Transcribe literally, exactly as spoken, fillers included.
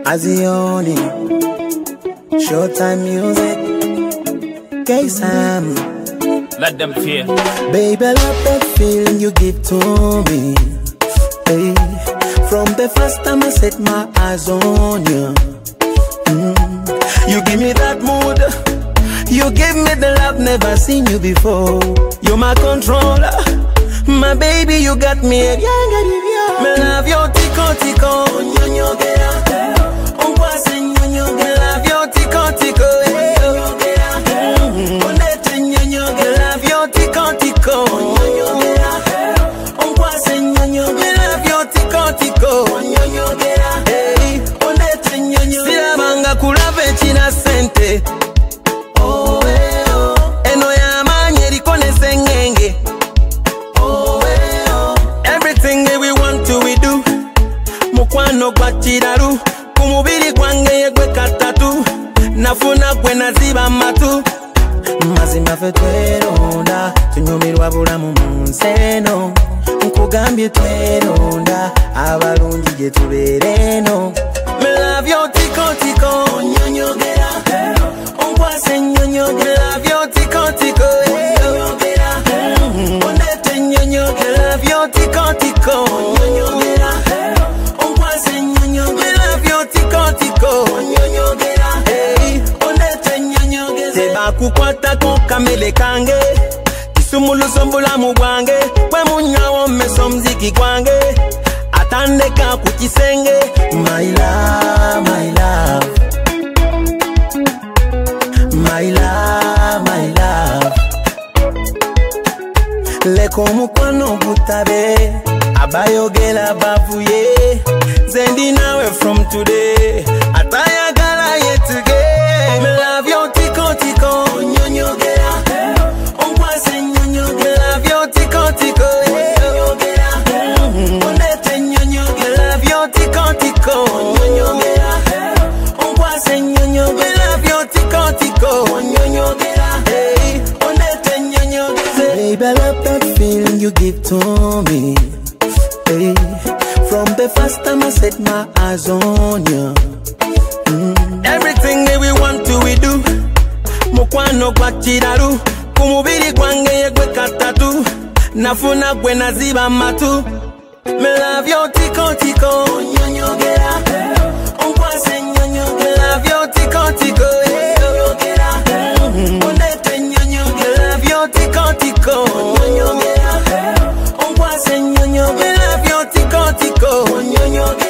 Azioni, Showtime music, K-Sam. Let them fear. Baby, I love that feeling you give to me. Hey, from the first time I set my eyes on you, mm. You give me that mood. You give me the love never seen you before. You're my controller, my baby. You got me. Me love your tico tico. Nyonyo gera. Ongwase nyonyo gera. Love your tico tico. Onete nyonyo gera. Love your tico tico. Nyonyo gera. Ongwase nyonyo gera. Love your tico tico. Nyonyo gera. Hey, onete nyonyo. Sira banga kulave china sente. Oh eh oh. Eno ya manyeri kone sengenge. Oh eh oh. Everything that we want to we do. Mukwano kwa chiraru. Kumubiri kwange yegwe katatu. Nafuna kwe naziba matu. Mazima fe tweronda. Tunyumirwa bulamu munseno. Nkugambye tweronda. Abalungi je tubereno. Me love your tico tico. Nyonyo gera. Ongwase nyonyo gera. Love your tico tico. Nyonyo gera. Ondete nyonyo gera. Love your tico tico. Nyonyo gera. Ongwase nyonyo gera. Love your tico tico. Nyonyo gera. Hey, ondete nyonyo gera. Seba kukwata konkamele kange. Kisumulu sombula mugwange. Kwe munyawo meso mziki kwange. Atandeka kukisenge. My love, my love. My love, my love. Leko mukwano butabe. Abayogela bavuye. Zendi nawe from today. Atayagala yet today. Me love your tico tico. Nyonyo gera. Ongwase nyonyo gera. Love your tico tico. Nyonyo gera. Ondete nyonyo gera. Love your tico tico. Nyonyo gera. Ongwase nyonyo gera. Love your tico tico. Nyonyo gera. Hey, ondete nyonyo gera. Baby, I love that feeling you give to me. Hey, from the first time I set my eyes on you, mm. Everything that we want to we do. Mukwano kwa chiraru. Kumubiri kwange yegwe katatu. Nafuna kwe naziba matu. Me love your tico tico. Nyonyo gera. Ongwase nyonyo gera. Love your tico tico. Nyonyo gera. Ondete nyonyo gera. Love your tico tico. Nyonyo gera. Ongwase nyonyo gera. Love your tico tico. Nyonyo gera.